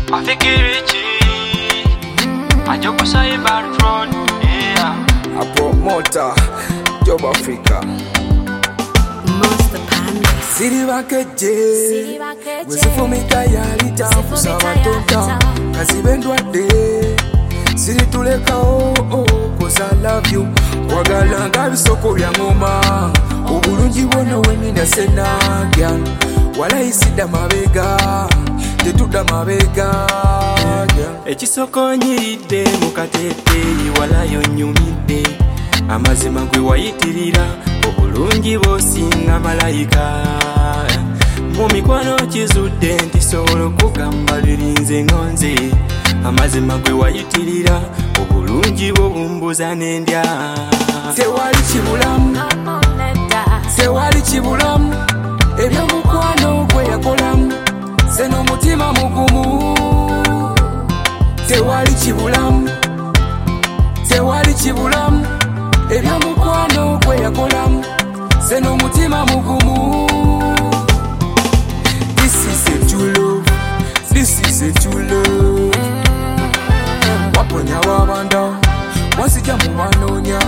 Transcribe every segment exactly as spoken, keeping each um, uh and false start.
Afikirichi Ajokusa Ivan Front, yeah. A promoter, Job Africa. Master Panda. Siri wakeje Wesifumika yalita Kusaba tonta Kazibendwa de Siri tuleka oh oh Cause I love you Wagala nga bisoko ya ngoma Ubulungi wono wenina senagya Wala isida mabega Tetuda mabega Ekisoko nyiride mukatete Wala yonyumide Amazima gwe wayitirira Obulungi bosinga malayika Mu mikwano kizudde nti sobola okugamba birinze ngonze Amazima gwe wayitirira Obulungi bwo bumbuza n'endya Tewali kibulamu Tewali kibulamu Ebyomukwano gwe yakolamu Se n'omutima mugumu Tewali kibulamu Tewali kibulamu Ebyomukwano gwe yakolamu Se n'omutima mugumu This is a true love This is a true love Waponya wabanda Wansijja mu wanoonya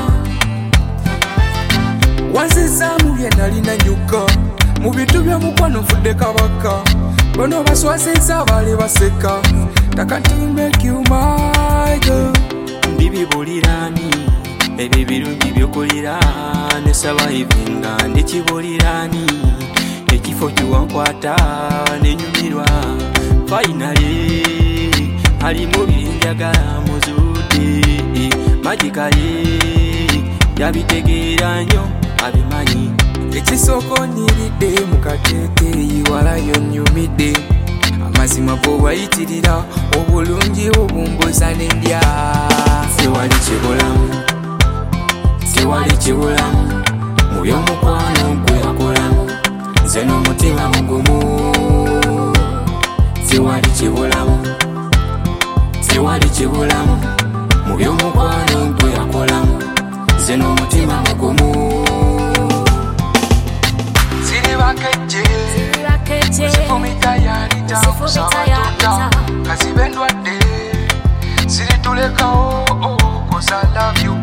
Wanzizzaamu bye nalina nyuka Mu bintu by'omukwano nfudde kabaka Bono baswazizza baali baseka Taka to make you my girl Ndibibulirani Ebyo birungi byokolera ne survivinga ndikibulirani Ekifo kiwankwata nenyumirwa Finally halimu byenjagala muzudde Magically yabitegeera nnyo abimanyi Ekisoko nyiridde mukatete Wala yonyumidde Amazima go wayitirira Obulungi obumbuza n'endya Tewali kibulamu Tewali kibulamu Mu by'omukwano gwe yakolamu Nze n'omutima mugumu Tewali kibulamu Tewali kibulamu Mu by'omukwano gwe yakolamu Nze n'omutima mugumu Siri wakeje Wesifumika yalita Kusaba tonta Kazibendwa de Siri tuleka oh oh Cause I love you